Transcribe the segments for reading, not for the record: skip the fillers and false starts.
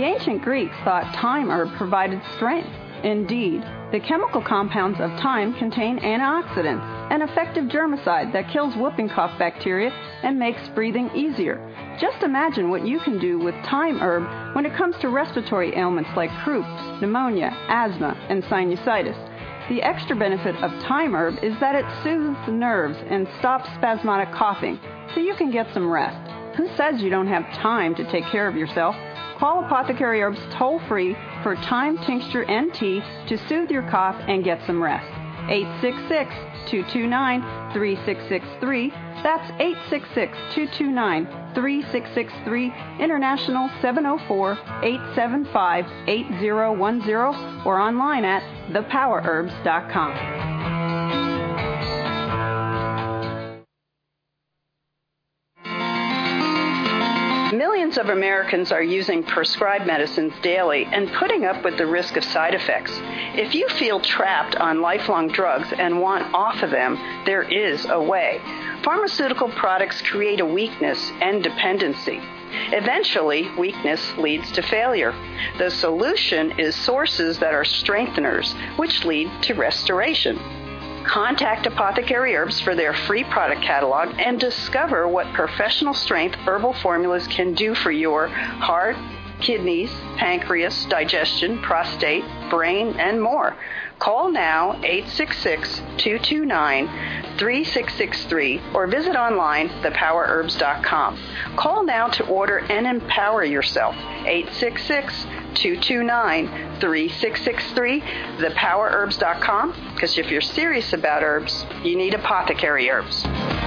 The ancient Greeks thought thyme herb provided strength. Indeed, the chemical compounds of thyme contain antioxidants, an effective germicide that kills whooping cough bacteria and makes breathing easier. Just imagine what you can do with thyme herb when it comes to respiratory ailments like croup, pneumonia, asthma, and sinusitis. The extra benefit of thyme herb is that it soothes the nerves and stops spasmodic coughing, so you can get some rest. Who says you don't have time to take care of yourself? Call Apothecary Herbs toll-free for thyme tincture and tea to soothe your cough and get some rest. 866-229-3663. That's 866-229-3663. International 704-875-8010 or online at thepowerherbs.com. Millions of Americans are using prescribed medicines daily and putting up with the risk of side effects. If you feel trapped on lifelong drugs and want off of them, there is a way. Pharmaceutical products create a weakness and dependency. Eventually, weakness leads to failure. The solution is sources that are strengtheners, which lead to restoration. Contact Apothecary Herbs for their free product catalog and discover what professional strength herbal formulas can do for your heart, kidneys, pancreas, digestion, prostate, brain, and more. Call now 866-229-3663 or visit online thepowerherbs.com. Call now to order and empower yourself. 866-229-3663, thepowerherbs.com, because if you're serious about herbs, you need Apothecary Herbs.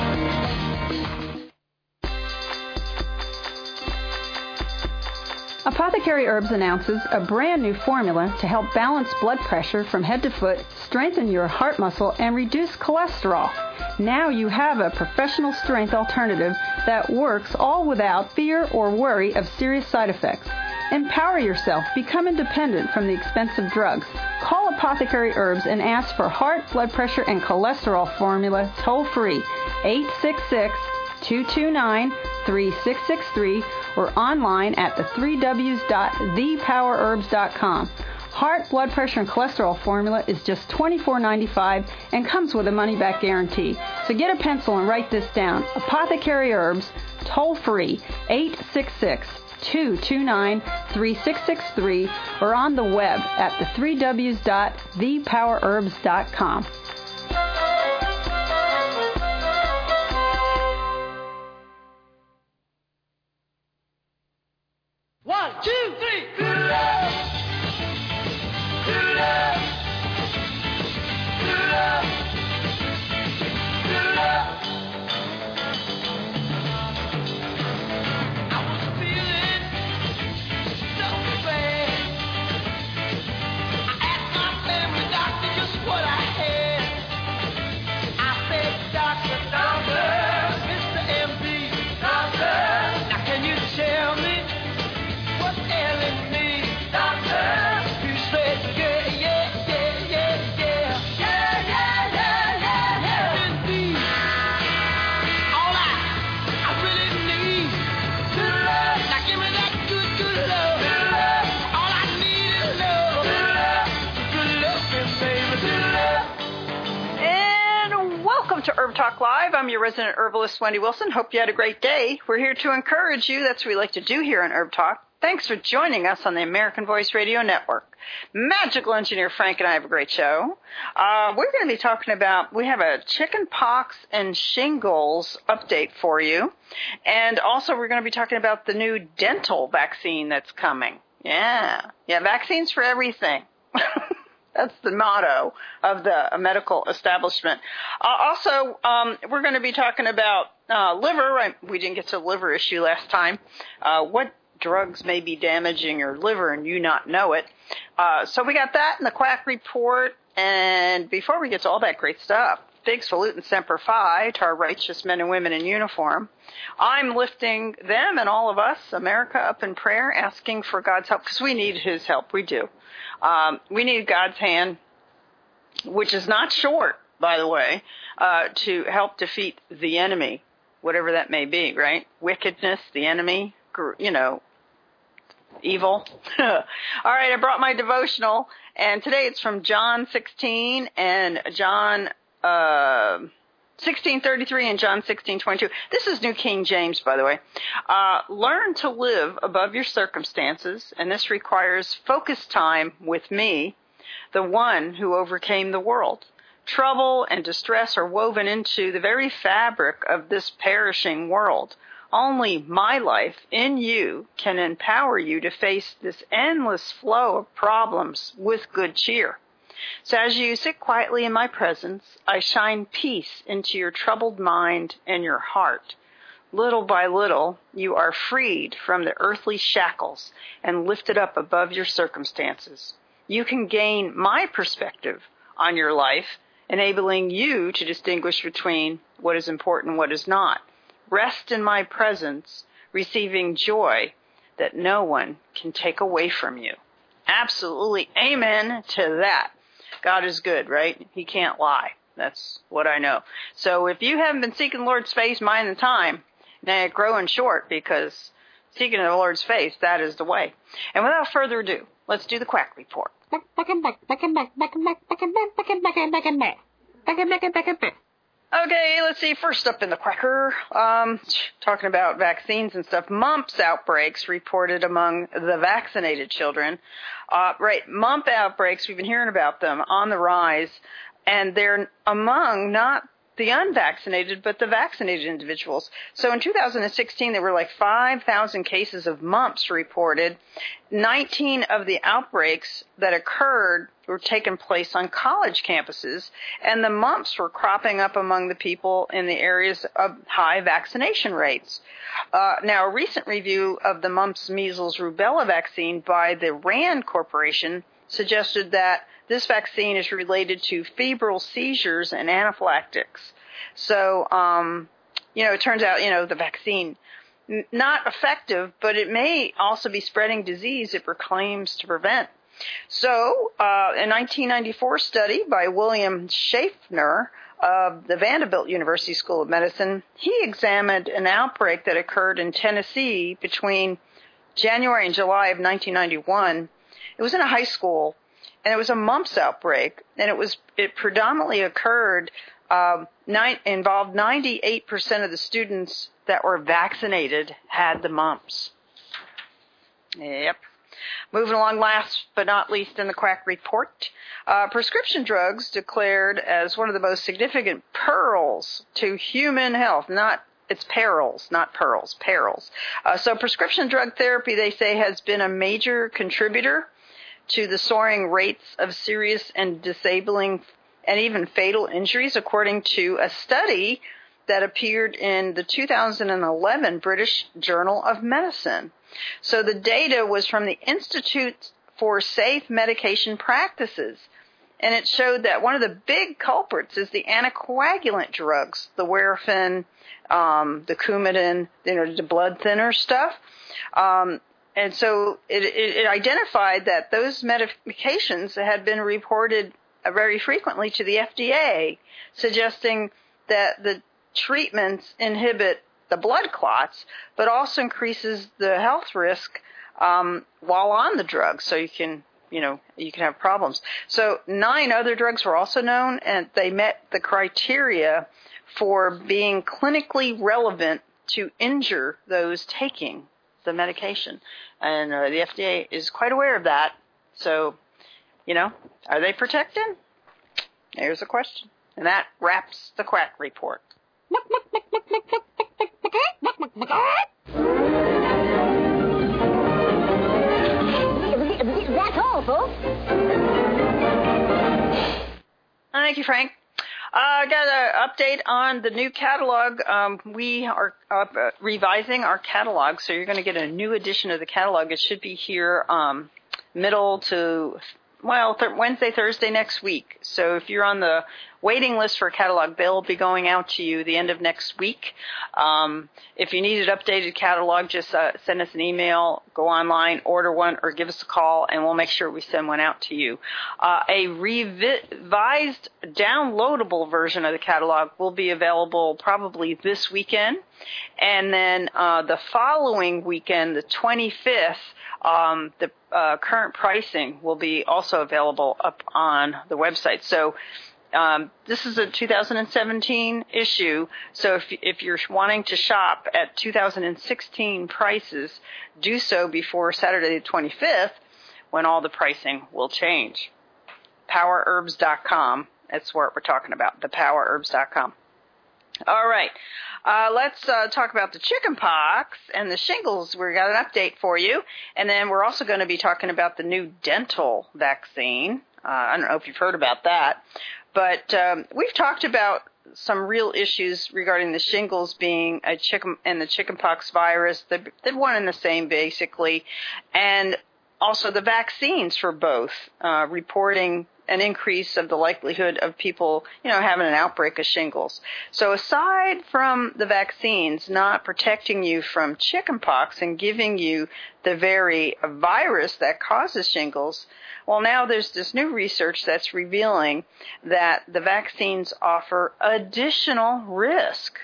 Apothecary Herbs announces a brand new formula to help balance blood pressure from head to foot, strengthen your heart muscle, and reduce cholesterol. Now you have a professional strength alternative that works all without fear or worry of serious side effects. Empower yourself. Become independent from the expensive drugs. Call Apothecary Herbs and ask for heart, blood pressure, and cholesterol formula toll-free. 866-229-3663 or online at the3ws.thepowerherbs.com. Heart, blood pressure, and cholesterol formula is just $24.95 and comes with a money-back guarantee. So get a pencil and write this down. Apothecary Herbs, toll-free, 866-229-3663 or on the web at the3ws.thepowerherbs.com. 1, 2, 3. Good love. Good love. Good love. Good love. I was feeling so bad. I asked my family doctor just what I had. I said, Doctor, Mr. MD, Doctor, now can you tell me what's ailing me, Doctor? He said, yeah. Indeed, all I really need, good love. Now give me that good love. Good love. All I need is love. Good love. Good love, baby. Good love. And welcome to Herb Talk Live. I'm your resident herbalist, Wendy Wilson. Hope you had a great day. We're here to encourage you. That's what we like to do here on Herb Talk. Thanks for joining us on the American Voice Radio Network. Magical engineer Frank and I have a great show. We're going to be talking about, we have a chicken pox and shingles update for you. And also we're going to be talking about the new dental vaccine that's coming. Yeah, vaccines for everything. That's the motto of the medical establishment. Also, we're going to be talking about liver. We didn't get to the liver issue last time. What drugs may be damaging your liver and you not know it. So we got that in the Quack Report. And before we get to all that great stuff, big salute and semper fi to our righteous men and women in uniform. I'm lifting them and all of us, America, up in prayer, asking for God's help, because we need his help. We do. We need God's hand, which is not short, by the way, to help defeat the enemy, whatever that may be, right? Wickedness, the enemy, evil. All right, I brought my devotional, and today it's from John 16 and John 16:33 and John 16:22. This is New King James, by the way. Learn to live above your circumstances, and this requires focused time with me, the one who overcame the world. Trouble and distress are woven into the very fabric of this perishing world. Only my life in you can empower you to face this endless flow of problems with good cheer. So as you sit quietly in my presence, I shine peace into your troubled mind and your heart. Little by little, you are freed from the earthly shackles and lifted up above your circumstances. You can gain my perspective on your life, enabling you to distinguish between what is important and what is not. Rest in my presence, receiving joy that no one can take away from you. Absolutely amen to that. God is good, right? He can't lie. That's what I know. So if you haven't been seeking the Lord's face, mind the time. Now you're growing short, because seeking the Lord's face, that is the way. And without further ado, let's do the quack report. Okay, let's see. First up in the quacker, talking about vaccines and stuff, mumps outbreaks reported among the vaccinated children. Mump outbreaks, we've been hearing about them, on the rise, and they're among not the unvaccinated, but the vaccinated individuals. So in 2016, there were like 5,000 cases of mumps reported. 19 of the outbreaks that occurred were taking place on college campuses, and the mumps were cropping up among the people in the areas of high vaccination rates. Now, a recent review of the mumps, measles, rubella vaccine by the RAND Corporation suggested that this vaccine is related to febrile seizures and anaphylactics. So, it turns out, the vaccine, not effective, but it may also be spreading disease it proclaims to prevent. So, a 1994 study by William Schaffner of the Vanderbilt University School of Medicine, he examined an outbreak that occurred in Tennessee between January and July of 1991. It was in a high school, and it was a mumps outbreak, and it predominantly occurred, involved 98% of the students that were vaccinated had the mumps. Yep. Moving along, last but not least in the quack report, prescription drugs declared as one of the most significant perils to human health, it's perils, not pearls, perils. So prescription drug therapy, they say, has been a major contributor to the soaring rates of serious and disabling and even fatal injuries, according to a study that appeared in the 2011 British Journal of Medicine. So the data was from the Institute for Safe Medication Practices, and it showed that one of the big culprits is the anticoagulant drugs, the Warfarin, the Coumadin, the blood thinner stuff. And so it identified that those medications had been reported very frequently to the FDA, suggesting that the treatments inhibit the blood clots, but also increases the health risk while on the drug. So you can have problems. So 9 other drugs were also known, and they met the criteria for being clinically relevant to injure those taking the medication. And the FDA is quite aware of that. So, are they protected? There's a question. And that wraps the quack report. That's all, folks. Thank you, Frank. I got an update on the new catalog. We are revising our catalog, so you're going to get a new edition of the catalog. It should be here middle to Wednesday, Thursday next week. So if you're on the waiting list for a catalog bill will be going out to you the end of next week. If you need an updated catalog, just send us an email, go online, order one, or give us a call, and we'll make sure we send one out to you. A revised downloadable version of the catalog will be available probably this weekend. And then the following weekend, the 25th, the current pricing will be also available up on the website. So this is a 2017 issue, so if you're wanting to shop at 2016 prices, do so before Saturday the 25th, when all the pricing will change. PowerHerbs.com, that's what we're talking about, thePowerHerbs.com. All right, let's talk about the chicken pox and the shingles. We've got an update for you, and then we're also going to be talking about the new dental vaccine. I don't know if you've heard about that, but we've talked about some real issues regarding the shingles being a chicken and the chickenpox virus. They're one and the same, basically, and also the vaccines for both, reporting an increase of the likelihood of people, having an outbreak of shingles. So aside from the vaccines not protecting you from chickenpox and giving you the very virus that causes shingles, well, now there's this new research that's revealing that the vaccines offer additional risk.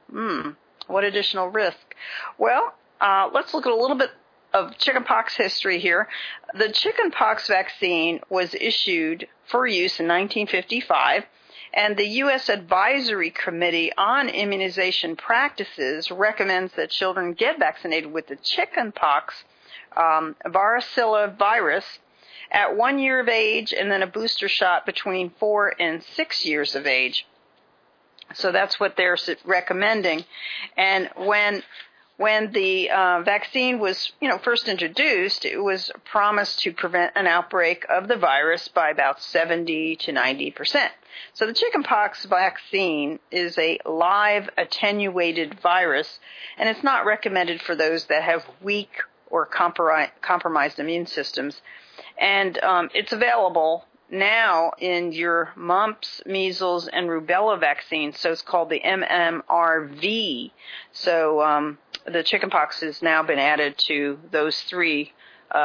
What additional risk? Well, let's look at a little bit of chickenpox history here. The chickenpox vaccine was issued for use in 1955, and the U.S. Advisory Committee on Immunization Practices recommends that children get vaccinated with the chickenpox varicella virus at 1 year of age, and then a booster shot between 4 and 6 years of age. So that's what they're recommending. And when the vaccine was, first introduced, it was promised to prevent an outbreak of the virus by about 70 to 90%. So the chickenpox vaccine is a live attenuated virus, and it's not recommended for those that have weak or compromised immune systems. And it's available now in your mumps, measles, and rubella vaccine, so it's called the MMRV. So the chickenpox has now been added to those three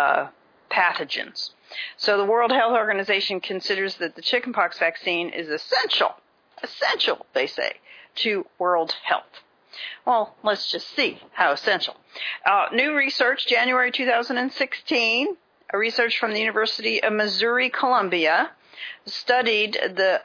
pathogens. So the World Health Organization considers that the chickenpox vaccine is essential, they say, to world health. Well, let's just see how essential. New research, January 2016, a research from the University of Missouri, Columbia, studied the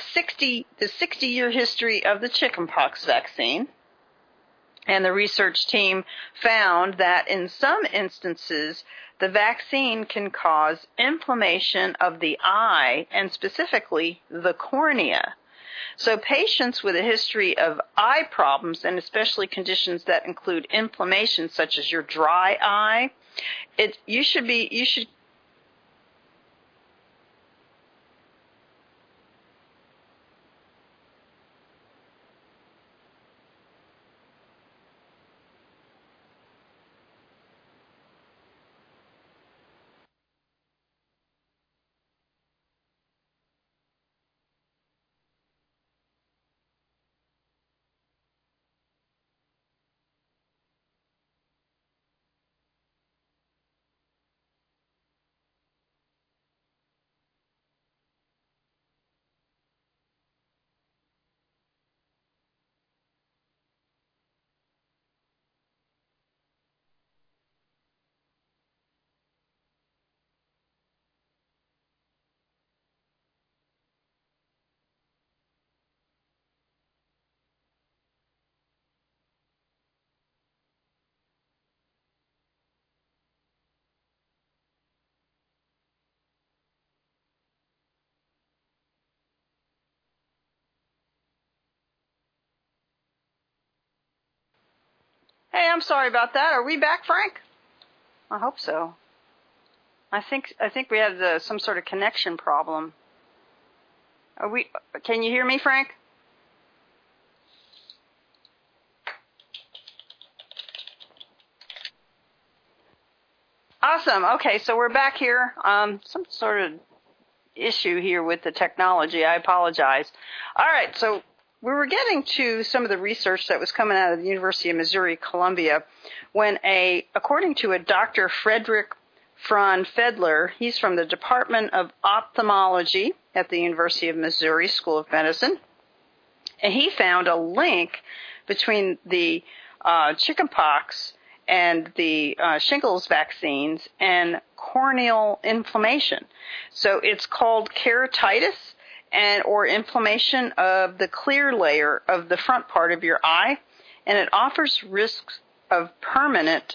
60-year history of the chickenpox vaccine. And the research team found that in some instances, the vaccine can cause inflammation of the eye and specifically the cornea. So patients with a history of eye problems, and especially conditions that include inflammation such as your dry eye, you should Hey, I'm sorry about that. Are we back, Frank? I hope so. I think we had some sort of connection problem. Can you hear me, Frank? Awesome. Okay, so we're back here. Some sort of issue here with the technology. I apologize. All right, so we were getting to some of the research that was coming out of the University of Missouri, Columbia, when according to a Dr. Frederick Frohnfedler, he's from the Department of Ophthalmology at the University of Missouri School of Medicine, and he found a link between the chickenpox and the shingles vaccines and corneal inflammation. So it's called keratitis or inflammation of the clear layer of the front part of your eye, and it offers risk of permanent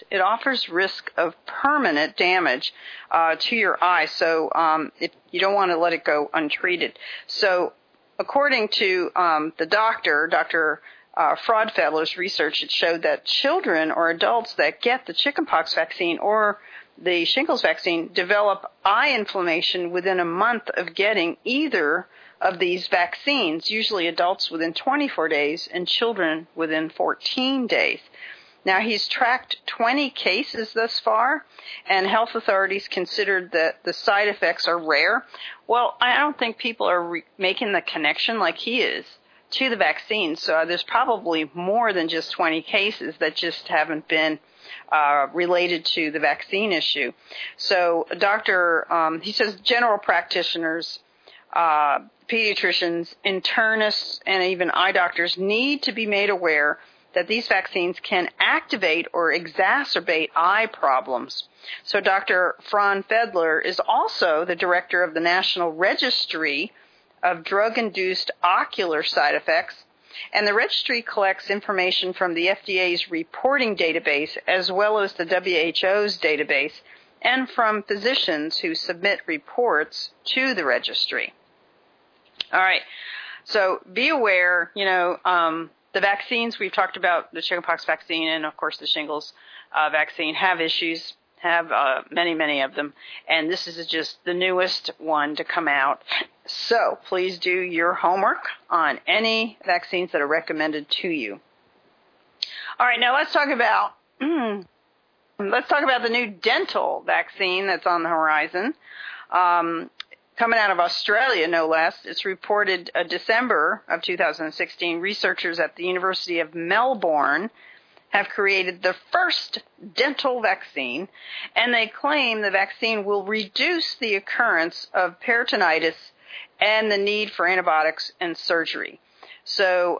damage to your eye. So if you don't want to let it go untreated. So according to the Dr. Frohnfedler's research, it showed that children or adults that get the chickenpox vaccine or the shingles vaccine develop eye inflammation within a month of getting either of these vaccines, usually adults within 24 days and children within 14 days. Now, he's tracked 20 cases thus far, and health authorities considered that the side effects are rare. Well, I don't think people are making the connection like he is to the vaccine, so there's probably more than just 20 cases that just haven't been related to the vaccine issue. So he says general practitioners, pediatricians, internists, and even eye doctors need to be made aware that these vaccines can activate or exacerbate eye problems. So Dr. Frohnfedler is also the director of the National Registry of Drug-Induced Ocular Side Effects, and the registry collects information from the FDA's reporting database as well as the WHO's database and from physicians who submit reports to the registry. All right, so be aware, the vaccines, we've talked about the chickenpox vaccine and, of course, the shingles vaccine have issues, have many of them. And this is just the newest one to come out. So please do your homework on any vaccines that are recommended to you. All right, now let's talk about the new dental vaccine that's on the horizon. Coming out of Australia, no less. It's reported December of 2016, researchers at the University of Melbourne have created the first dental vaccine, and they claim the vaccine will reduce the occurrence of peritonitis and the need for antibiotics and surgery. So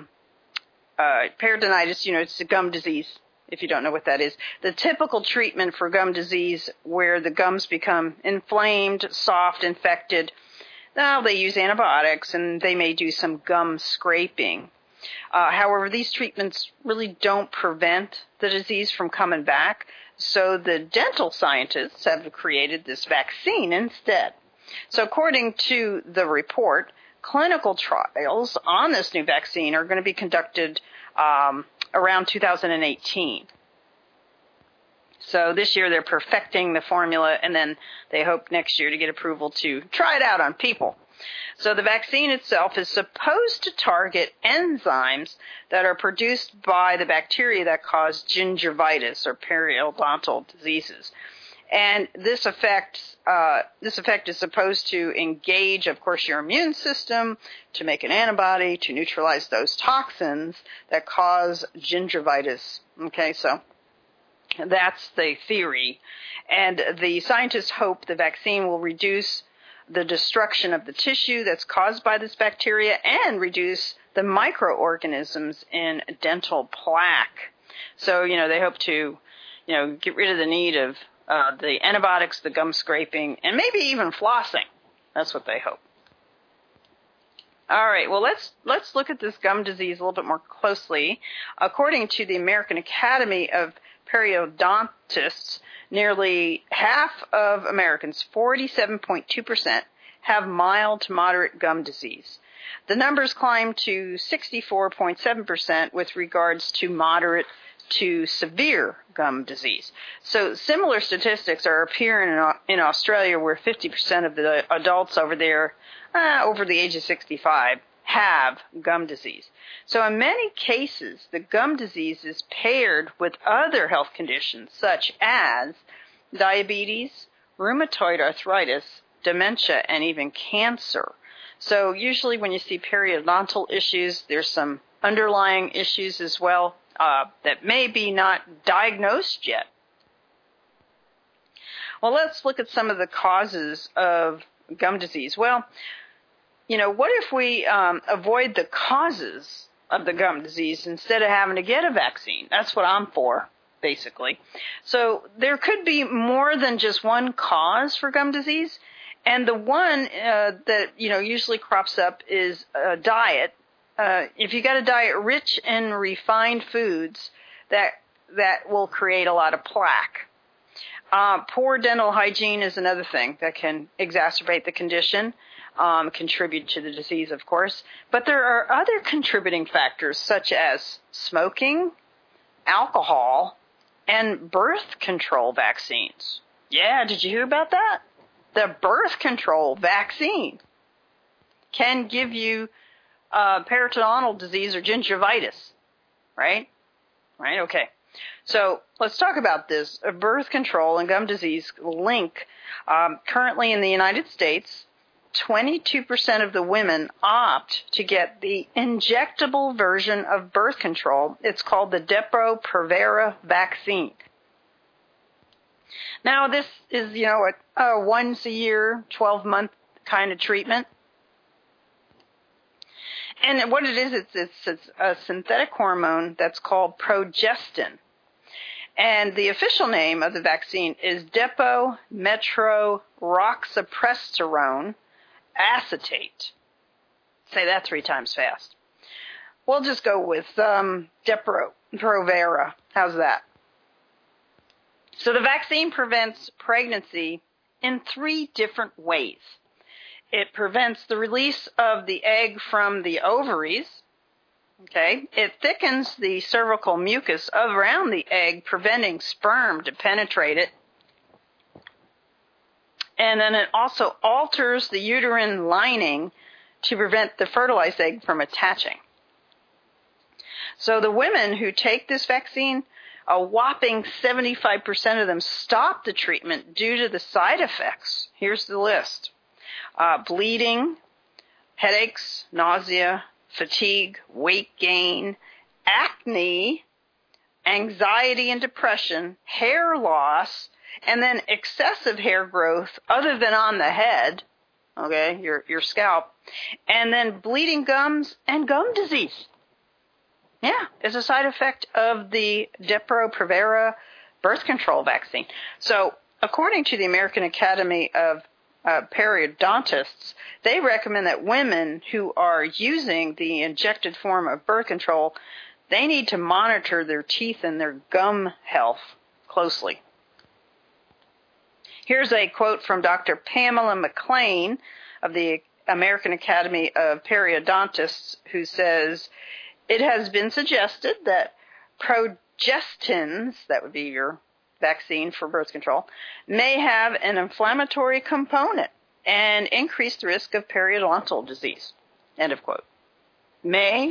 peritonitis, it's a gum disease. If you don't know what that is, the typical treatment for gum disease where the gums become inflamed, soft, infected, now they use antibiotics and they may do some gum scraping. However, these treatments really don't prevent the disease from coming back, so the dental scientists have created this vaccine instead. So according to the report, clinical trials on this new vaccine are going to be conducted around 2018. So this year they're perfecting the formula, and then they hope next year to get approval to try it out on people. So the vaccine itself is supposed to target enzymes that are produced by the bacteria that cause gingivitis or periodontal diseases. And this effect is supposed to engage, of course, your immune system to make an antibody to neutralize those toxins that cause gingivitis. Okay, so that's the theory. And the scientists hope the vaccine will reduce the destruction of the tissue that's caused by this bacteria and reduce the microorganisms in dental plaque. So, they hope to, get rid of the need of the antibiotics, the gum scraping, and maybe even flossing. That's what they hope. All right, well, let's look at this gum disease a little bit more closely. According to the American Academy of Periodontists, nearly half of Americans, 47.2%, have mild to moderate gum disease. The numbers climb to 64.7% with regards to moderate to severe gum disease. So similar statistics are appearing in Australia, where 50% of the adults over there, over the age of 65, have gum disease. So in many cases, the gum disease is paired with other health conditions such as diabetes, rheumatoid arthritis, dementia, and even cancer. So usually when you see periodontal issues, there's some underlying issues as well that may be not diagnosed yet. Well, let's look at some of the causes of gum disease. Well, what if we avoid the causes of the gum disease instead of having to get a vaccine? That's what I'm for, basically. So there could be more than just one cause for gum disease. And the one that, usually crops up is diet. If you got a diet rich in refined foods, that will create a lot of plaque. Poor dental hygiene is another thing that can exacerbate the condition, contribute to the disease, of course. But there are other contributing factors such as smoking, alcohol, and birth control vaccines. Yeah, did you hear about that? The birth control vaccine can give you periodontal disease or gingivitis, right? Right, okay. So let's talk about this. Birth control and gum disease link. Currently in the United States, 22% of the women opt to get the injectable version of birth control. It's called the Depo-Provera vaccine. Now, this is, a once a year, 12-month kind of treatment. And what it is, it's a synthetic hormone that's called progestin. And the official name of the vaccine is depo-metroxaprostone acetate. Say that 3 times fast. We'll just go with Depo-Provera. How's that? So the vaccine prevents pregnancy in 3 different ways. It prevents the release of the egg from the ovaries. Okay. It thickens the cervical mucus around the egg, preventing sperm to penetrate it. And then it also alters the uterine lining to prevent the fertilized egg from attaching. So the women who take this vaccine, a whopping 75% of them stop the treatment due to the side effects. Here's the list. Bleeding, headaches, nausea, fatigue, weight gain, acne, anxiety and depression, hair loss, and then excessive hair growth other than on the head, okay, your scalp, and then bleeding gums and gum disease. Yeah, it's a side effect of the Depo-Provera birth control vaccine. So, according to the American Academy of Periodontists, they recommend that women who are using the injected form of birth control, they need to monitor their teeth and their gum health closely. Here's a quote from Dr. Pamela McLean of the American Academy of Periodontists, who says, it has been suggested that progestins, that would be your vaccine for birth control, may have an inflammatory component and increase the risk of periodontal disease. End of quote. May?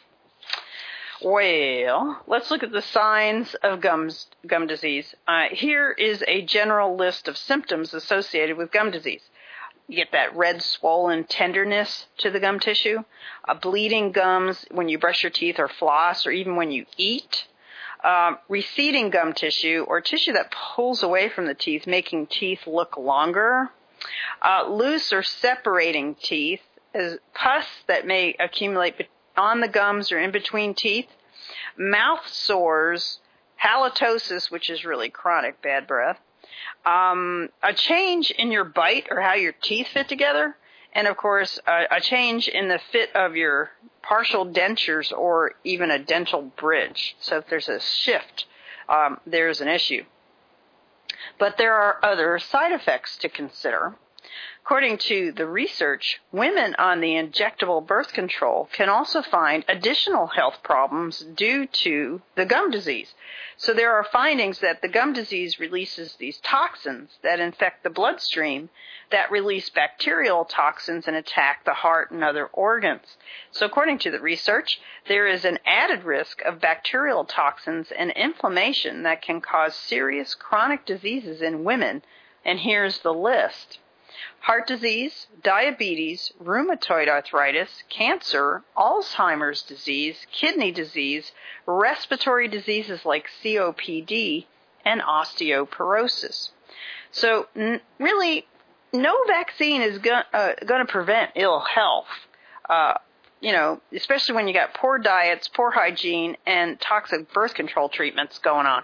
Well, let's look at the signs of gum disease. Here is a general list of symptoms associated with gum disease. You get that red, swollen tenderness to the gum tissue, bleeding gums when you brush your teeth or floss, or even when you eat. Receding gum tissue, or tissue that pulls away from the teeth, making teeth look longer. Loose or separating teeth, pus that may accumulate on the gums or in between teeth. Mouth sores, halitosis, which is really chronic bad breath. A change in your bite or how your teeth fit together. And, of course, a change in the fit of your partial dentures or even a dental bridge. So if there's a shift, there's an issue. But there are other side effects to consider. According to the research, women on the injectable birth control can also find additional health problems due to the gum disease. So there are findings that the gum disease releases these toxins that infect the bloodstream, that release bacterial toxins and attack the heart and other organs. So according to the research, there is an added risk of bacterial toxins and inflammation that can cause serious chronic diseases in women. And here's the list. heart disease, diabetes, rheumatoid arthritis, cancer, Alzheimer's disease, kidney disease, respiratory diseases like COPD, and osteoporosis. So really, no vaccine is going to prevent ill health, especially when you got poor diets, poor hygiene, and toxic birth control treatments going on.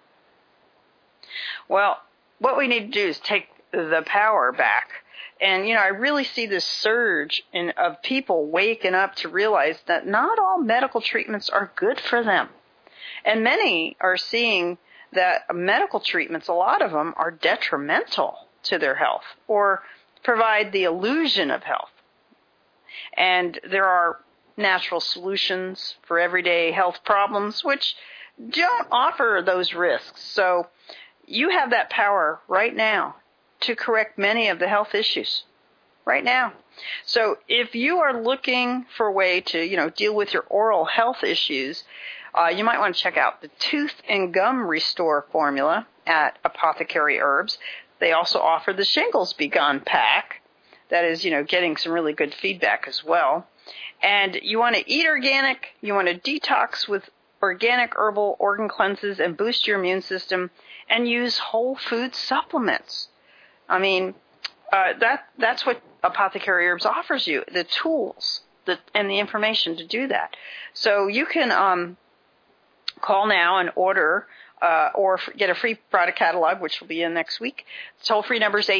Well, what we need to do is take the power back. And, I really see this surge of people waking up to realize that not all medical treatments are good for them. And many are seeing that medical treatments, a lot of them, are detrimental to their health or provide the illusion of health. And there are natural solutions for everyday health problems which don't offer those risks. So you have that power right now to correct many of the health issues right now. So if you are looking for a way to, deal with your oral health issues, you might want to check out the Tooth and Gum Restore formula at Apothecary Herbs. They also offer the Shingles Be Gone pack. That is, getting some really good feedback as well. And you want to eat organic. You want to detox with organic herbal organ cleanses and boost your immune system, and use whole food supplements. I mean, that's what Apothecary Herbs offers you, the tools and the information to do that. So you can call now and order or get a free product catalog, which will be in next week. Toll-free number is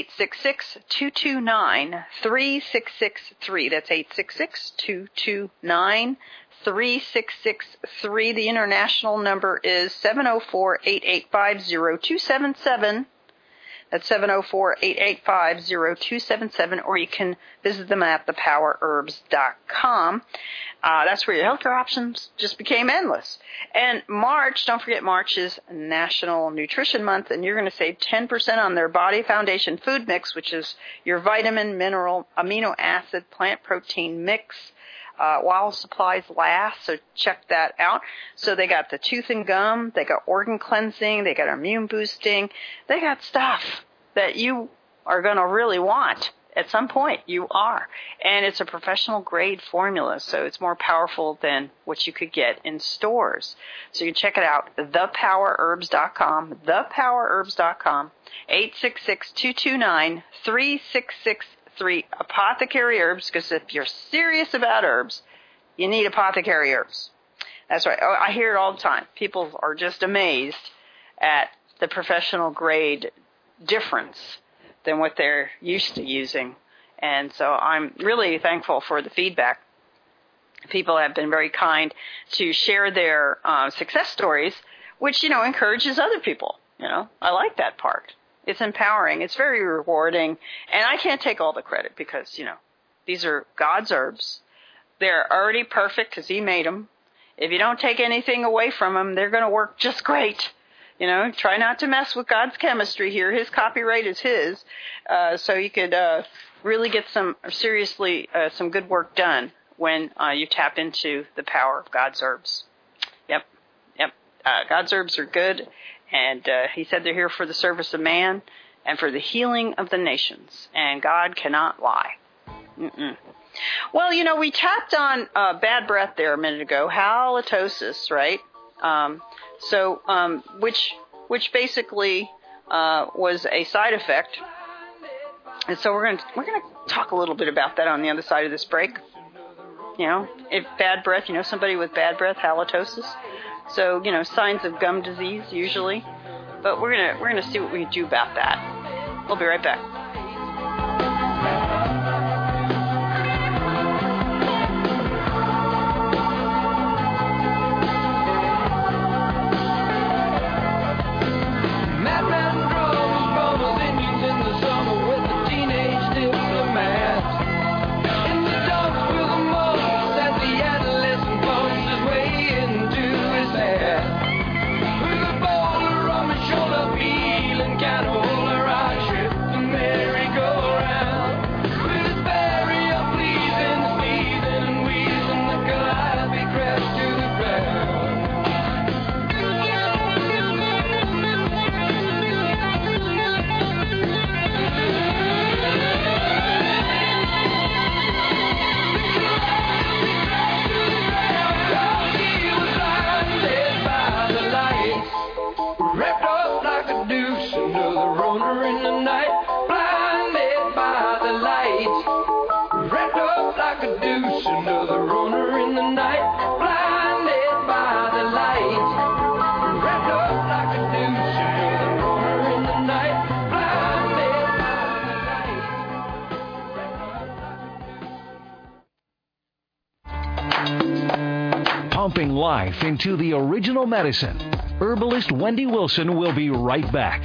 866-229-3663. That's 866-229-3663. The international number is 704-885-0277. That's 704-885-0277, or you can visit them at thepowerherbs.com. That's where your healthcare options just became endless. And March, don't forget, March is National Nutrition Month, and you're going to save 10% on their Body Foundation Food Mix, which is your vitamin, mineral, amino acid, plant protein mix, while supplies last, so check that out. So they got the tooth and gum, they got organ cleansing, they got immune boosting, they got stuff that you are going to really want. At some point, you are. And it's a professional grade formula, so it's more powerful than what you could get in stores. So you can check it out, thepowerherbs.com, thepowerherbs.com, 866-229-3663, Apothecary Herbs, because if you're serious about herbs, you need Apothecary Herbs. That's right. I hear it all the time. People are just amazed at the professional grade difference than what they're used to using. And so I'm really thankful for the feedback. People have been very kind to share their success stories, which, encourages other people. I like that part. It's empowering. It's very rewarding. And I can't take all the credit because, these are God's herbs. They're already perfect because He made them. If you don't take anything away from them, they're going to work just great. Try not to mess with God's chemistry here. His copyright is His. So you could really get some good work done when you tap into the power of God's herbs. Yep. God's herbs are good. And He said they're here for the service of man and for the healing of the nations. And God cannot lie. Well, we tapped on bad breath there a minute ago, halitosis, right? Which basically was a side effect, and so we're gonna talk a little bit about that on the other side of this break. If bad breath, somebody with bad breath, halitosis. So signs of gum disease usually, but we're gonna see what we can do about that. We'll be right back. Shoulder, feel and kind of hold a rock trip to pumping life into the original medicine. Herbalist Wendy Wilson will be right back.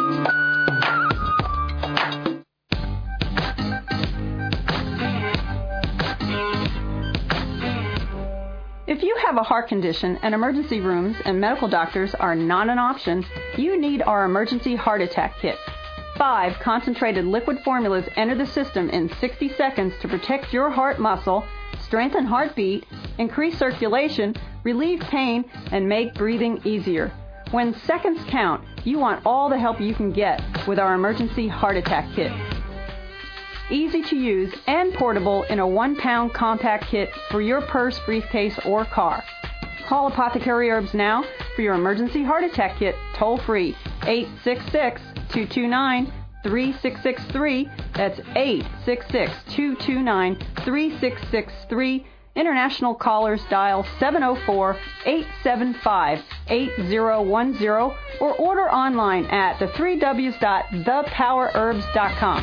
If you have a heart condition and emergency rooms and medical doctors are not an option, you need our emergency heart attack kit. 5 concentrated liquid formulas enter the system in 60 seconds to protect your heart muscle, strengthen heartbeat, increase circulation, relieve pain, and make breathing easier. When seconds count, you want all the help you can get with our emergency heart attack kit. Easy to use and portable in a 1-pound compact kit for your purse, briefcase, or car. Call Apothecary Herbs now for your emergency heart attack kit, toll free, 866-229-3663. That's 866-229-3663. International callers dial 704-875-8010 or order online at the3ws.thepowerherbs.com.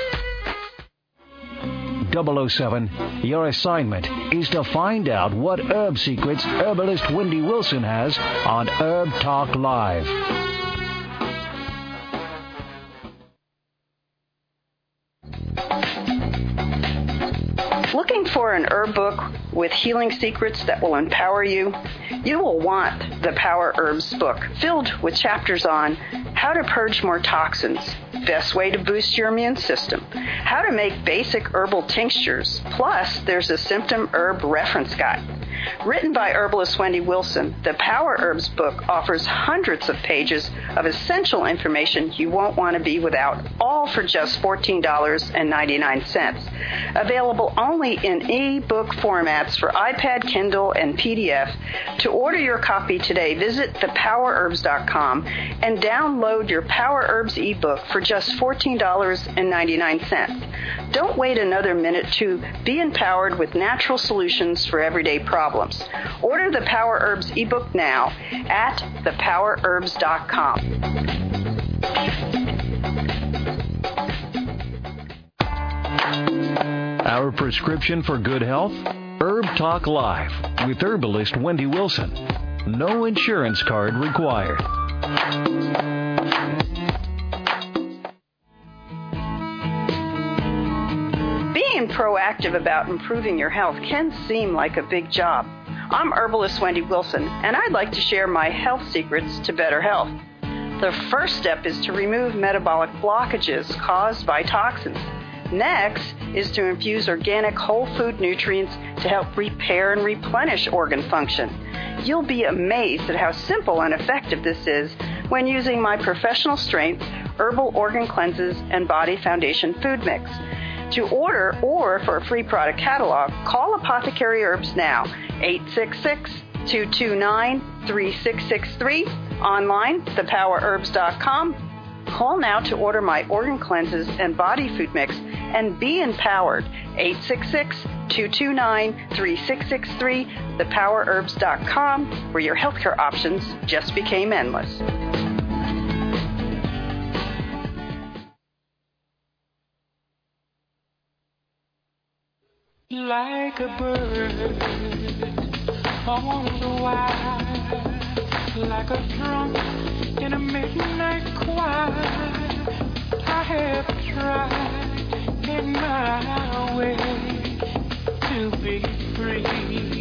007, your assignment is to find out what herb secrets herbalist Wendy Wilson has on Herb Talk Live. Looking for an herb book with healing secrets that will empower you? You will want the Power Herbs book, filled with chapters on how to purge more toxins, best way to boost your immune system, how to make basic herbal tinctures, plus there's a symptom herb reference guide. Written by herbalist Wendy Wilson, the Power Herbs book offers hundreds of pages of essential information you won't want to be without, all for just $14.99. Available only in e-book formats for iPad, Kindle, and PDF. To order your copy today, visit thepowerherbs.com and download your Power Herbs ebook for just $14.99. Don't wait another minute to be empowered with natural solutions for everyday problems. Order the Power Herbs ebook now at thepowerherbs.com. Our prescription for good health? Herb Talk Live with herbalist Wendy Wilson. No insurance card required. Being proactive about improving your health can seem like a big job. I'm herbalist Wendy Wilson, and I'd like to share my health secrets to better health. The first step is to remove metabolic blockages caused by toxins. Next is to infuse organic whole food nutrients to help repair and replenish organ function. You'll be amazed at how simple and effective this is when using my professional strength herbal organ cleanses and body foundation food mix. To order or for a free product catalog, call Apothecary Herbs now, 866-229-3663, online, thepowerherbs.com. Call now to order my organ cleanses and body food mix and be empowered, 866-229-3663, thepowerherbs.com, where your healthcare options just became endless. Like a bird on the wire, like a drum in a midnight choir, I have tried in my way to be free.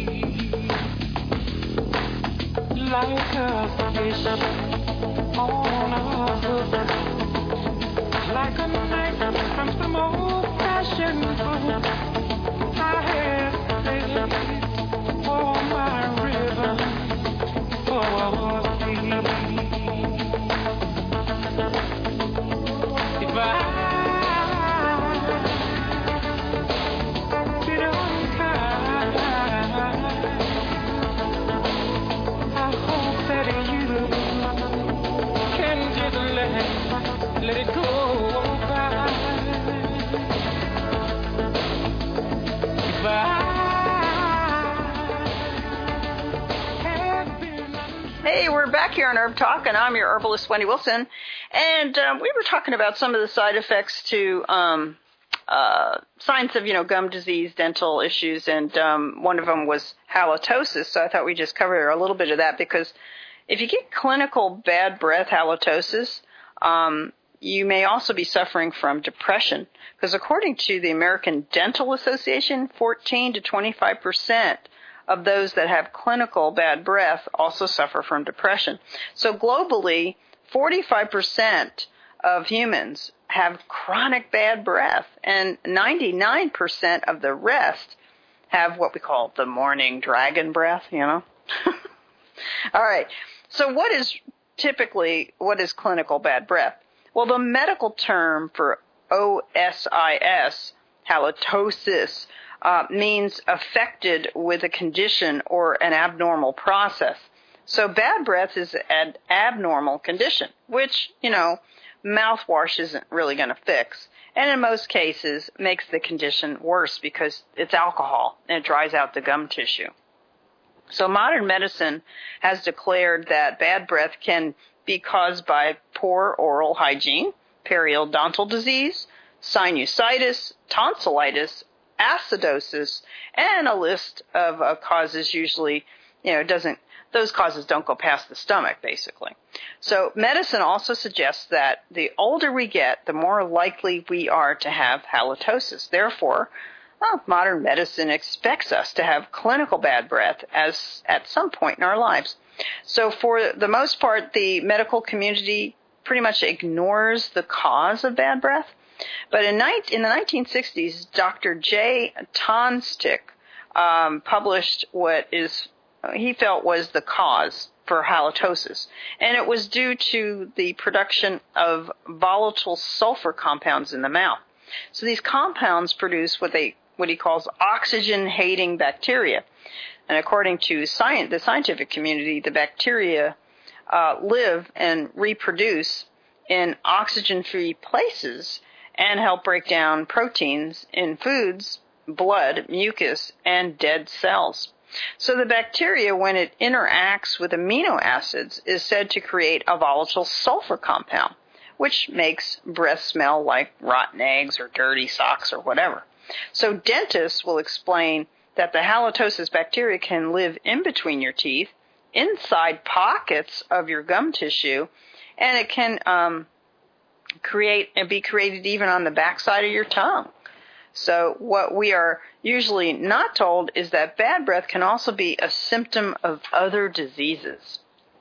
Like a fish on a hook, like a knife from some old-fashioned book. I have faith for my river, for thee. If I be unkind, I hope that you can just let it go by. Hey, we're back here on Herb Talk, and I'm your herbalist, Wendy Wilson. And we were talking about some of the side effects to signs of, gum disease, dental issues, and one of them was halitosis. So I thought we'd just cover a little bit of that, because if you get clinical bad breath halitosis, you may also be suffering from depression, because according to the American Dental Association, 14 to 25% of those that have clinical bad breath also suffer from depression. So globally, 45% of humans have chronic bad breath, and 99% of the rest have what we call the morning dragon breath, All right. So what is clinical bad breath? Well, the medical term for OSIS, halitosis, means affected with a condition or an abnormal process. So bad breath is an abnormal condition, which, mouthwash isn't really going to fix. And in most cases makes the condition worse because it's alcohol and it dries out the gum tissue. So modern medicine has declared that bad breath can be caused by poor oral hygiene, periodontal disease, sinusitis, tonsillitis, acidosis, and a list of causes usually, those causes don't go past the stomach, basically. So medicine also suggests that the older we get, the more likely we are to have halitosis. Therefore, modern medicine expects us to have clinical bad breath at some point in our lives. So for the most part, the medical community pretty much ignores the cause of bad breath. But in the 1960s, Dr. J. Tonstick published what he felt was the cause for halitosis, and it was due to the production of volatile sulfur compounds in the mouth. So these compounds produce what he calls oxygen-hating bacteria. And according to the scientific community, the bacteria live and reproduce in oxygen-free places and help break down proteins in foods, blood, mucus, and dead cells. So the bacteria, when it interacts with amino acids, is said to create a volatile sulfur compound, which makes breath smell like rotten eggs or dirty socks or whatever. So dentists will explain that the halitosis bacteria can live in between your teeth, inside pockets of your gum tissue, and it can be created even on the backside of your tongue. So what we are usually not told is that bad breath can also be a symptom of other diseases.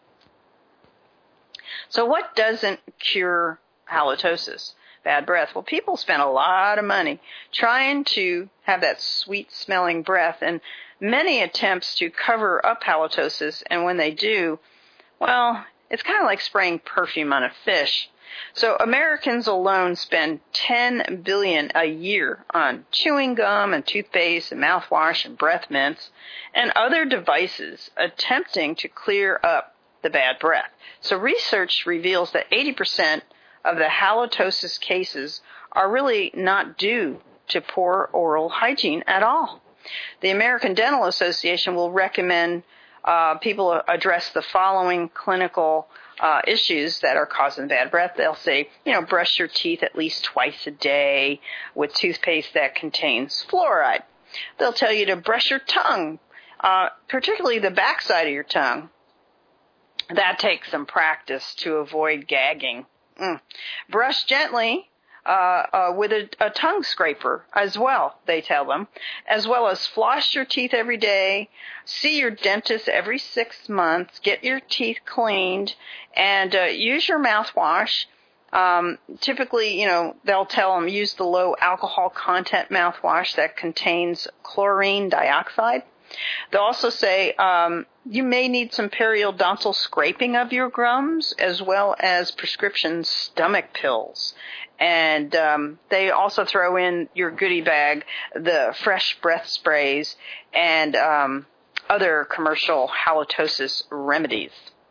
So what doesn't cure halitosis, bad breath? Well, people spend a lot of money trying to have that sweet-smelling breath, and many attempts to cover up halitosis, and when they do, well, it's kind of like spraying perfume on a fish. So Americans alone spend $10 billion a year on chewing gum and toothpaste and mouthwash and breath mints and other devices attempting to clear up the bad breath. So research reveals that 80% of the halitosis cases are really not due to poor oral hygiene at all. The American Dental Association will recommend people address the following clinical issues that are causing bad breath. They'll say, brush your teeth at least twice a day with toothpaste that contains fluoride. They'll tell you to brush your tongue, particularly the backside of your tongue. That takes some practice to avoid gagging. Brush gently with a tongue scraper as well, they tell them, as well as floss your teeth every day, see your dentist every 6 months, get your teeth cleaned, and use your mouthwash. Typically, they'll tell them use the low alcohol content mouthwash that contains chlorine dioxide. They'll also say you may need some periodontal scraping of your gums as well as prescription stomach pills. And they also throw in your goodie bag the fresh breath sprays and other commercial halitosis remedies.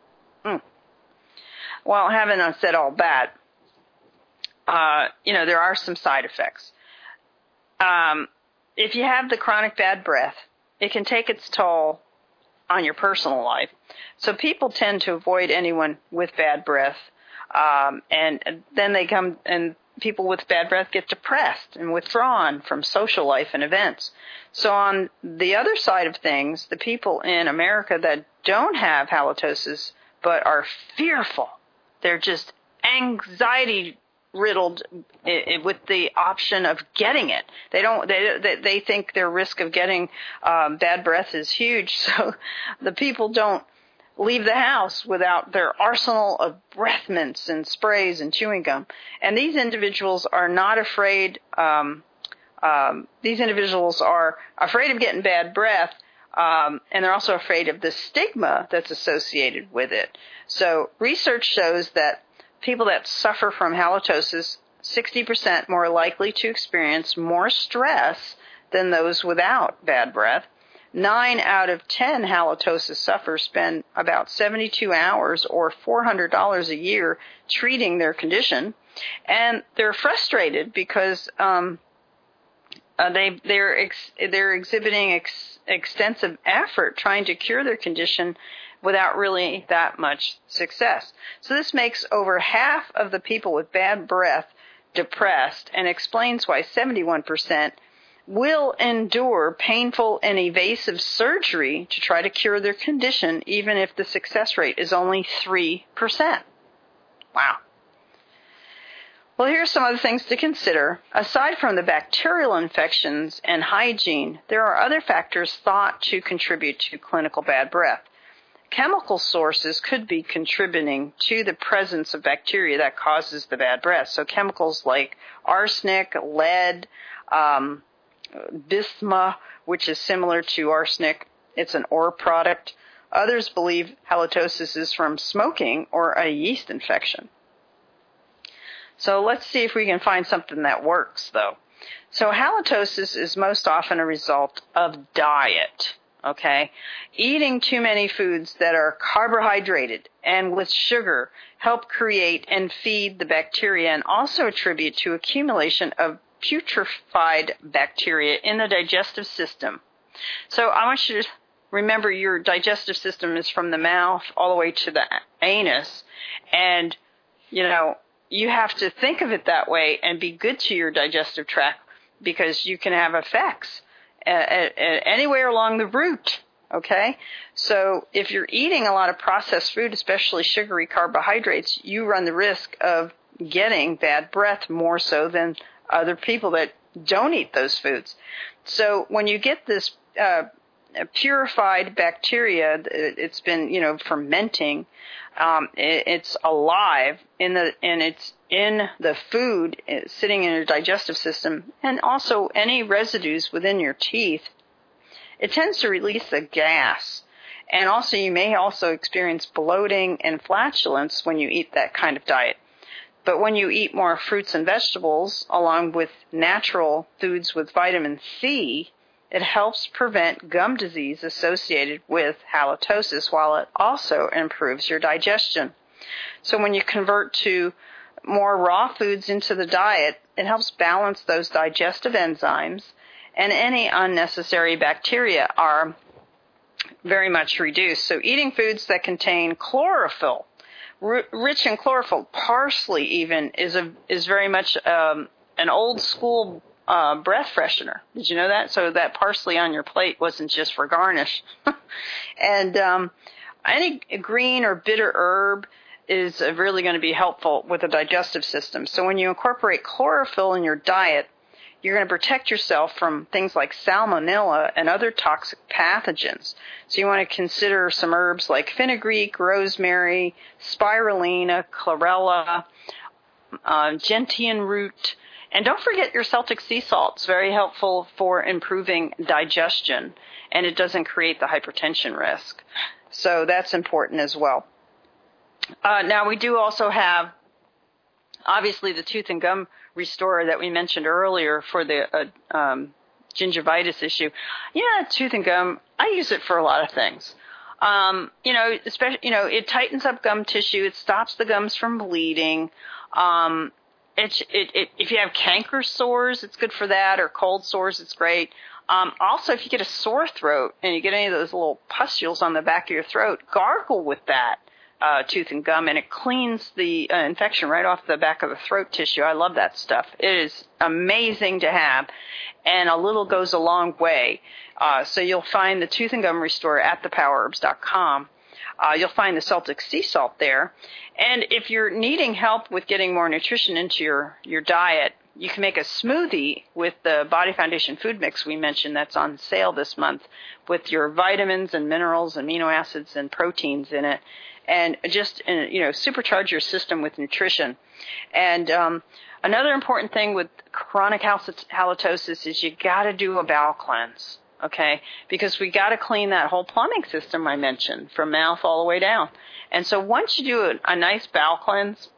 Well, having said all that, there are some side effects. If you have the chronic bad breath, it can take its toll on your personal life. So people tend to avoid anyone with bad breath. And then they come and people with bad breath get depressed and withdrawn from social life and events. So on the other side of things, the people in America that don't have halitosis but are fearful, they're just anxiety riddled with the option of getting it. They think their risk of getting bad breath is huge. So the people don't leave the house without their arsenal of breath mints and sprays and chewing gum. And these individuals are not afraid. These individuals are afraid of getting bad breath, and they're also afraid of the stigma that's associated with it. So research shows that people that suffer from halitosis, 60% more likely to experience more stress than those without bad breath. 9 out of 10 halitosis sufferers spend about 72 hours or $400 a year treating their condition, and they're frustrated because they're exhibiting extensive effort trying to cure their condition without really that much success. So this makes over half of the people with bad breath depressed, and explains why 71% will endure painful and evasive surgery to try to cure their condition, even if the success rate is only 3%. Wow. Well, here's some other things to consider. Aside from the bacterial infections and hygiene, there are other factors thought to contribute to clinical bad breath. Chemical sources could be contributing to the presence of bacteria that causes the bad breath. So chemicals like arsenic, lead, bismuth, which is similar to arsenic. It's an ore product. Others believe halitosis is from smoking or a yeast infection. So let's see if we can find something that works, though. So halitosis is most often a result of diet, okay? Eating too many foods that are carbohydrated and with sugar help create and feed the bacteria, and also attribute to accumulation of putrefied bacteria in the digestive system. So I want you to remember your digestive system is from the mouth all the way to the anus, and, you have to think of it that way and be good to your digestive tract, because you can have effects anywhere along the route, okay? So if you're eating a lot of processed food, especially sugary carbohydrates, you run the risk of getting bad breath more so than other people that don't eat those foods. So when you get this purified bacteria, it's been, fermenting, it's alive and it's in the food, it's sitting in your digestive system, and also any residues within your teeth, it tends to release a gas. And also you may also experience bloating and flatulence when you eat that kind of diet. But when you eat more fruits and vegetables, along with natural foods with vitamin C, it helps prevent gum disease associated with halitosis, while it also improves your digestion. So when you convert to more raw foods into the diet, it helps balance those digestive enzymes, and any unnecessary bacteria are very much reduced. So eating foods that contain chlorophyll, rich in chlorophyll, parsley even, is very much an old school breath freshener. Did you know that? So that parsley on your plate wasn't just for garnish. And any green or bitter herb is really going to be helpful with the digestive system. So when you incorporate chlorophyll in your diet, you're going to protect yourself from things like salmonella and other toxic pathogens. So you want to consider some herbs like fenugreek, rosemary, spirulina, chlorella, gentian root, and don't forget your Celtic sea salt. It's very helpful for improving digestion, and it doesn't create the hypertension risk. So that's important as well. Now, we do also have, obviously, the tooth and gum restorer that we mentioned earlier for the gingivitis issue. Tooth and gum, I use it for a lot of things. Especially, it tightens up gum tissue. It stops the gums from bleeding. If you have canker sores, it's good for that, or cold sores, it's great. Also, if you get a sore throat and you get any of those little pustules on the back of your throat, gargle with that. tooth and gum, and it cleans the infection right off the back of the throat tissue. I love that stuff. It is amazing to have, and a little goes a long way. So you'll find the Tooth and Gum Restorer at thepowerherbs.com. You'll find the Celtic sea salt there. And if you're needing help with getting more nutrition into your diet, you can make a smoothie with the Body Foundation food mix we mentioned that's on sale this month, with your vitamins and minerals, amino acids, and proteins in it, and just supercharge your system with nutrition. And another important thing with chronic halitosis is you got to do a bowel cleanse, okay? Because we got to clean that whole plumbing system I mentioned, from mouth all the way down. And so once you do a nice bowel cleanse,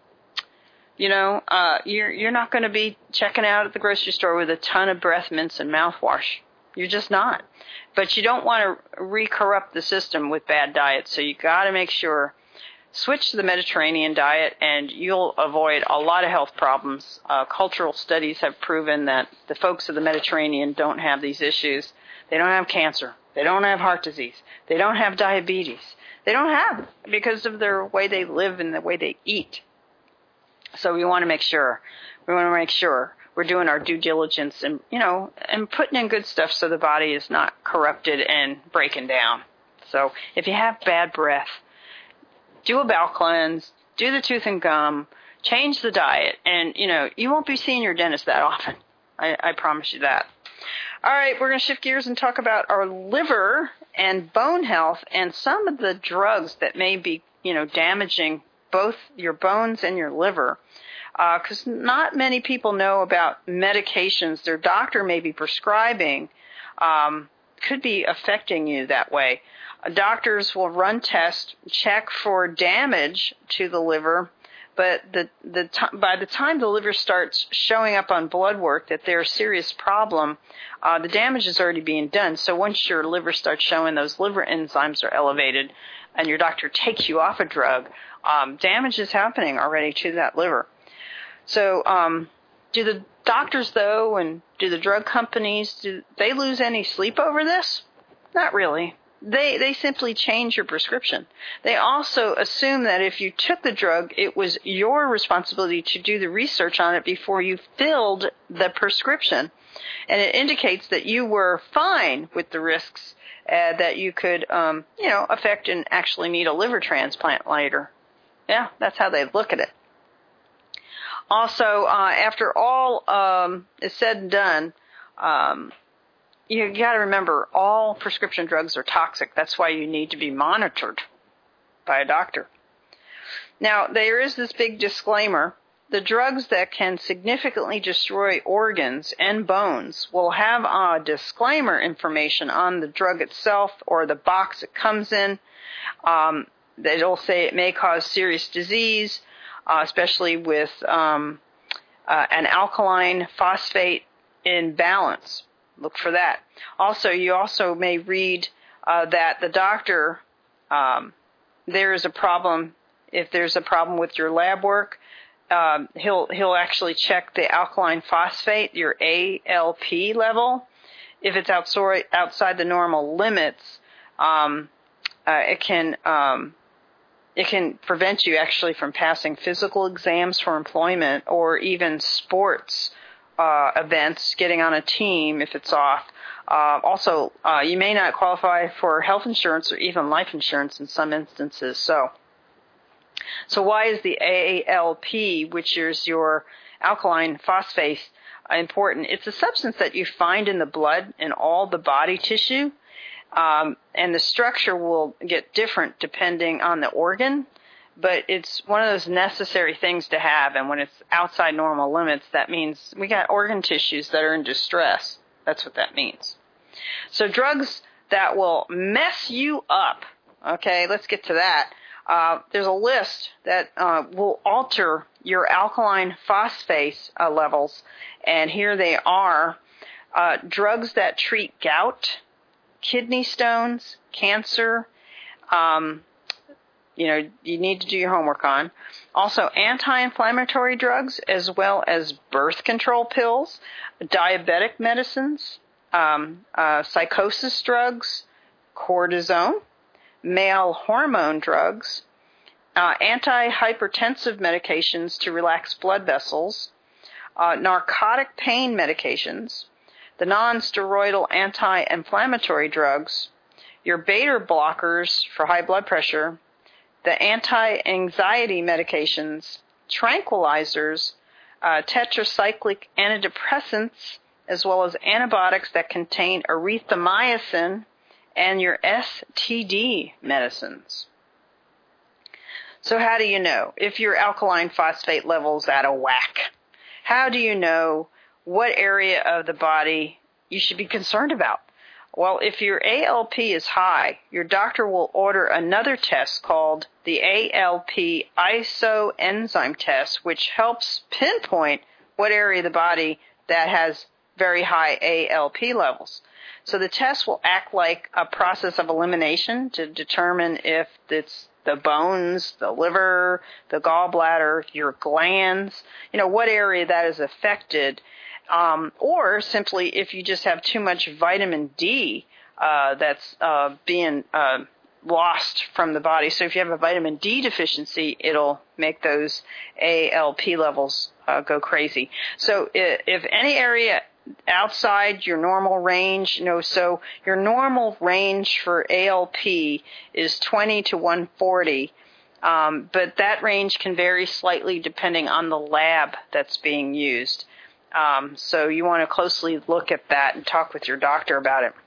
you're not going to be checking out at the grocery store with a ton of breath mints and mouthwash. You're just not. But you don't want to re-corrupt the system with bad diet, so you got to make sure. Switch to the Mediterranean diet, and you'll avoid a lot of health problems. Cultural studies have proven that the folks of the Mediterranean don't have these issues. They don't have cancer. They don't have heart disease. They don't have diabetes. They don't have, because of their way they live and the way they eat. So we want to make sure. We're doing our due diligence and putting in good stuff so the body is not corrupted and breaking down. So if you have bad breath, do a bowel cleanse, do the tooth and gum, change the diet, and, you won't be seeing your dentist that often. I promise you that. All right, we're going to shift gears and talk about our liver and bone health and some of the drugs that may be, damaging both your bones and your liver. Because not many people know about medications their doctor may be prescribing could be affecting you that way. Doctors will run tests, check for damage to the liver, but by the time the liver starts showing up on blood work that there's a serious problem, the damage is already being done. So once your liver starts showing those liver enzymes are elevated and your doctor takes you off a drug, damage is happening already to that liver. So do the doctors, though, and do the drug companies, do they lose any sleep over this? Not really. They simply change your prescription. They also assume that if you took the drug, it was your responsibility to do the research on it before you filled the prescription. And it indicates that you were fine with the risks that you could, affect and actually need a liver transplant later. Yeah, that's how they look at it. Also, after all is said and done, you got to remember all prescription drugs are toxic. That's why you need to be monitored by a doctor. Now, there is this big disclaimer. The drugs that can significantly destroy organs and bones will have disclaimer information on the drug itself or the box it comes in. It'll say it may cause serious disease, especially with an alkaline phosphate imbalance. Look for that. Also, you also may read that the doctor, there is a problem. If there's a problem with your lab work, he'll actually check the alkaline phosphate, your ALP level. If it's outside the normal limits, it can prevent you actually from passing physical exams for employment or even sports events, getting on a team if it's off. Also, you may not qualify for health insurance or even life insurance in some instances. So why is the ALP, which is your alkaline phosphate, important? It's a substance that you find in the blood in all the body tissue, and the structure will get different depending on the organ. But it's one of those necessary things to have, and when it's outside normal limits, that means we got organ tissues that are in distress. That's what that means. So drugs that will mess you up, okay, let's get to that. There's a list that will alter your alkaline phosphate levels, and here they are. Drugs that treat gout, kidney stones, cancer, you need to do your homework on. Also, anti-inflammatory drugs as well as birth control pills, diabetic medicines, psychosis drugs, cortisone, male hormone drugs, antihypertensive medications to relax blood vessels, narcotic pain medications, the non-steroidal anti-inflammatory drugs, your beta blockers for high blood pressure, the anti-anxiety medications, tranquilizers, tetracyclic antidepressants, as well as antibiotics that contain erythromycin, and your STD medicines. So how do you know if your alkaline phosphate level's out of whack? How do you know what area of the body you should be concerned about? Well, if your ALP is high, your doctor will order another test called the ALP isoenzyme test, which helps pinpoint what area of the body that has very high ALP levels. So the test will act like a process of elimination to determine if it's the bones, the liver, the gallbladder, your glands, what area that is affected, or simply if you just have too much vitamin D that's being lost from the body. So if you have a vitamin D deficiency, it'll make those ALP levels go crazy. So if any area outside your normal range, so your normal range for ALP is 20 to 140, but that range can vary slightly depending on the lab that's being used. So you want to closely look at that and talk with your doctor about it.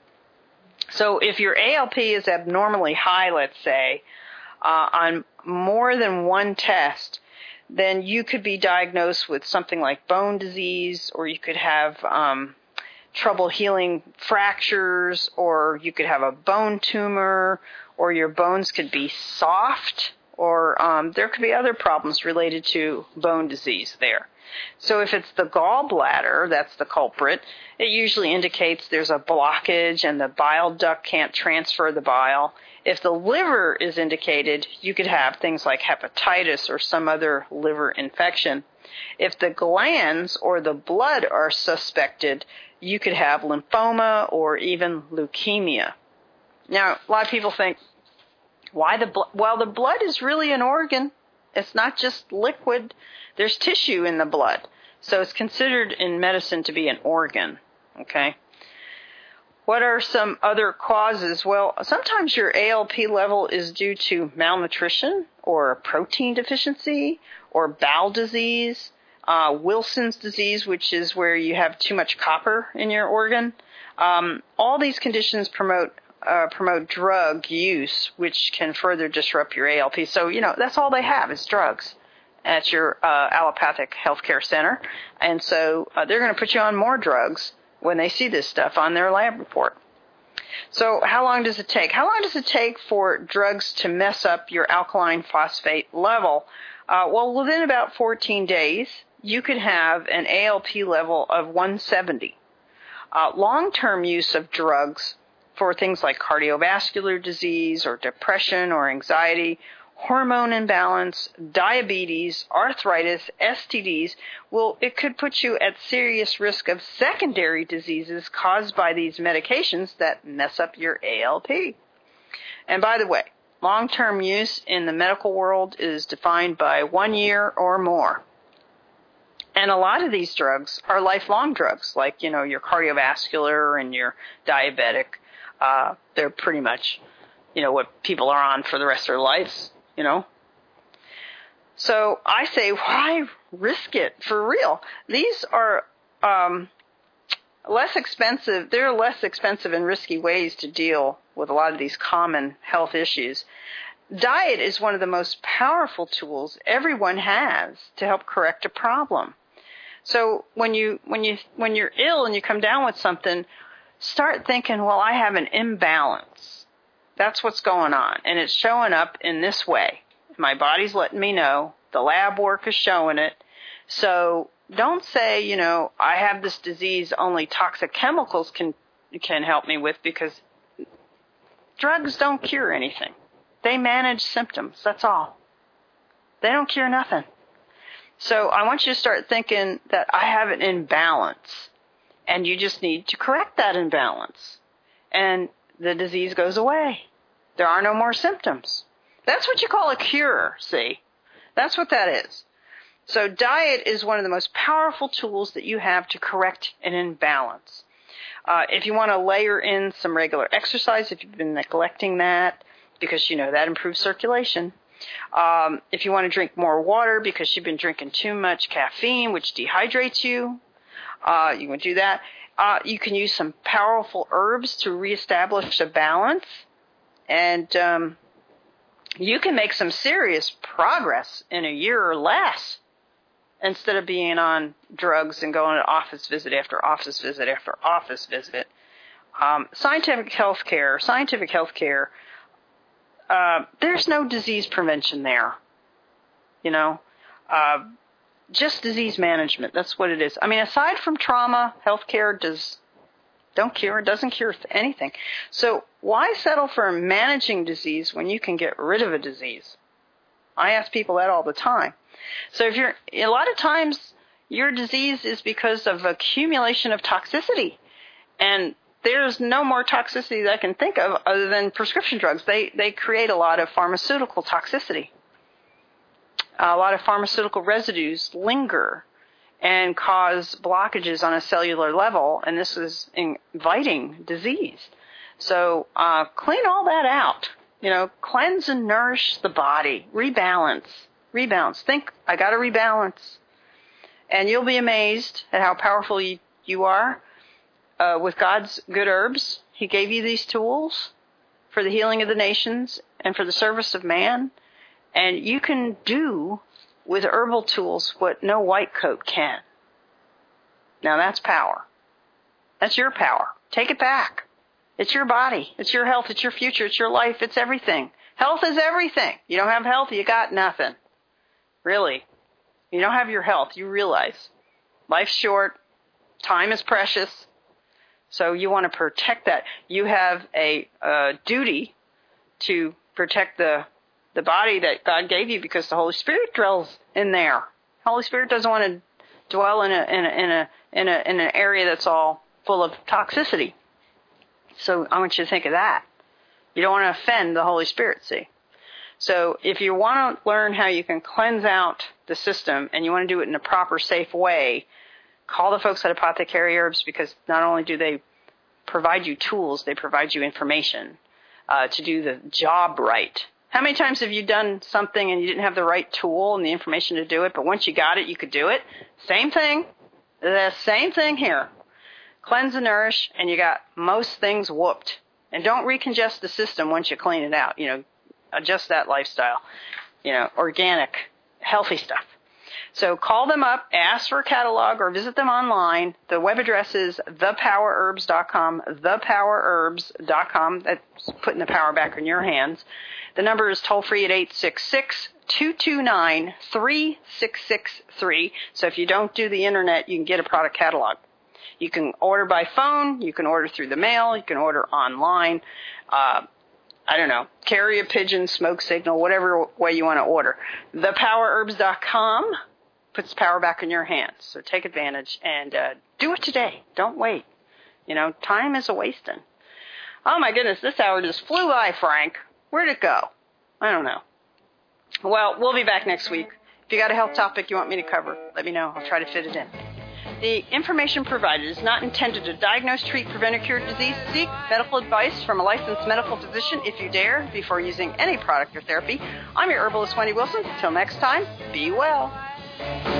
So if your ALP is abnormally high, let's say, on more than one test, then you could be diagnosed with something like bone disease, or you could have trouble healing fractures, or you could have a bone tumor, or your bones could be soft, or there could be other problems related to bone disease there. So if it's the gallbladder, that's the culprit, it usually indicates there's a blockage and the bile duct can't transfer the bile. If the liver is indicated, you could have things like hepatitis or some other liver infection. If the glands or the blood are suspected, you could have lymphoma or even leukemia. Now, a lot of people think, why the blood? Well, the blood is really an organ. It's not just liquid. There's tissue in the blood. So it's considered in medicine to be an organ, okay? What are some other causes? Well, sometimes your ALP level is due to malnutrition or protein deficiency or bowel disease, Wilson's disease, which is where you have too much copper in your organ. All these conditions promote drug use, which can further disrupt your ALP. So, that's all they have is drugs at your allopathic healthcare center. And so they're going to put you on more drugs when they see this stuff on their lab report. So how long does it take? How long does it take for drugs to mess up your alkaline phosphate level? Well, within about 14 days, you could have an ALP level of 170. Long-term use of drugs for things like cardiovascular disease or depression or anxiety, hormone imbalance, diabetes, arthritis, STDs, it could put you at serious risk of secondary diseases caused by these medications that mess up your ALP. And by the way, long-term use in the medical world is defined by 1 year or more. And a lot of these drugs are lifelong drugs, like, your cardiovascular and your diabetic. They're pretty much, what people are on for the rest of their lives. So I say, why risk it for real? These are less expensive. There are less expensive and risky ways to deal with a lot of these common health issues. Diet is one of the most powerful tools everyone has to help correct a problem. So when you're ill and you come down with something, start thinking, well, I have an imbalance. That's what's going on, and it's showing up in this way. My body's letting me know. The lab work is showing it. So don't say, I have this disease only toxic chemicals can help me with, because drugs don't cure anything. They manage symptoms. That's all. They don't cure nothing. So I want you to start thinking that I have an imbalance, and you just need to correct that imbalance. And the disease goes away. There are no more symptoms. That's what you call a cure, see? That's what that is. So diet is one of the most powerful tools that you have to correct an imbalance. If you want to layer in some regular exercise, if you've been neglecting that, because that improves circulation. If you want to drink more water because you've been drinking too much caffeine, which dehydrates you, you can do that. You can use some powerful herbs to reestablish a balance. And you can make some serious progress in a year or less instead of being on drugs and going to office visit after office visit after office visit. Scientific healthcare, there's no disease prevention there, just disease management. That's what it is. I mean, aside from trauma, healthcare doesn't cure anything. So why settle for managing disease when you can get rid of a disease? I ask people that all the time. So a lot of times your disease is because of accumulation of toxicity, and there's no more toxicity that I can think of other than prescription drugs. They create a lot of pharmaceutical toxicity. A lot of pharmaceutical residues linger and cause blockages on a cellular level, and this is inviting disease. So clean all that out. Cleanse and nourish the body. Rebalance. Think, I got to rebalance. And you'll be amazed at how powerful you are. With God's good herbs, He gave you these tools for the healing of the nations and for the service of man. And you can do with herbal tools what no white coat can. Now that's power. That's your power. Take it back. It's your body. It's your health. It's your future. It's your life. It's everything. Health is everything. You don't have health, you got nothing. Really. You don't have your health. You realize life's short. Time is precious. So you want to protect that. You have a duty to protect the body that God gave you because the Holy Spirit dwells in there. Holy Spirit doesn't want to dwell in an area that's all full of toxicity. So I want you to think of that. You don't want to offend the Holy Spirit, see? So if you want to learn how you can cleanse out the system and you want to do it in a proper, safe way, call the folks at Apothecary Herbs, because not only do they provide you tools, they provide you information to do the job right. How many times have you done something and you didn't have the right tool and the information to do it, but once you got it, you could do it? Same thing. The same thing here. Cleanse and nourish, and you got most things whooped. And don't recongest the system once you clean it out. Adjust that lifestyle. Organic, healthy stuff. So call them up, ask for a catalog, or visit them online. The web address is thepowerherbs.com, thepowerherbs.com. That's putting the power back in your hands. The number is toll-free at 866-229-3663. So if you don't do the internet, you can get a product catalog. You can order by phone, you can order through the mail, you can order online. Carrier pigeon, smoke signal, whatever way you want to order. Thepowerherbs.com puts power back in your hands. So take advantage and do it today. Don't wait. Time is a-wasting. Oh, my goodness, this hour just flew by, Frank. Where'd it go? I don't know. Well, we'll be back next week. If you got a health topic you want me to cover, let me know. I'll try to fit it in. The information provided is not intended to diagnose, treat, prevent, or cure disease. Seek medical advice from a licensed medical physician if you dare before using any product or therapy. I'm your herbalist, Wendy Wilson. Until next time, be well.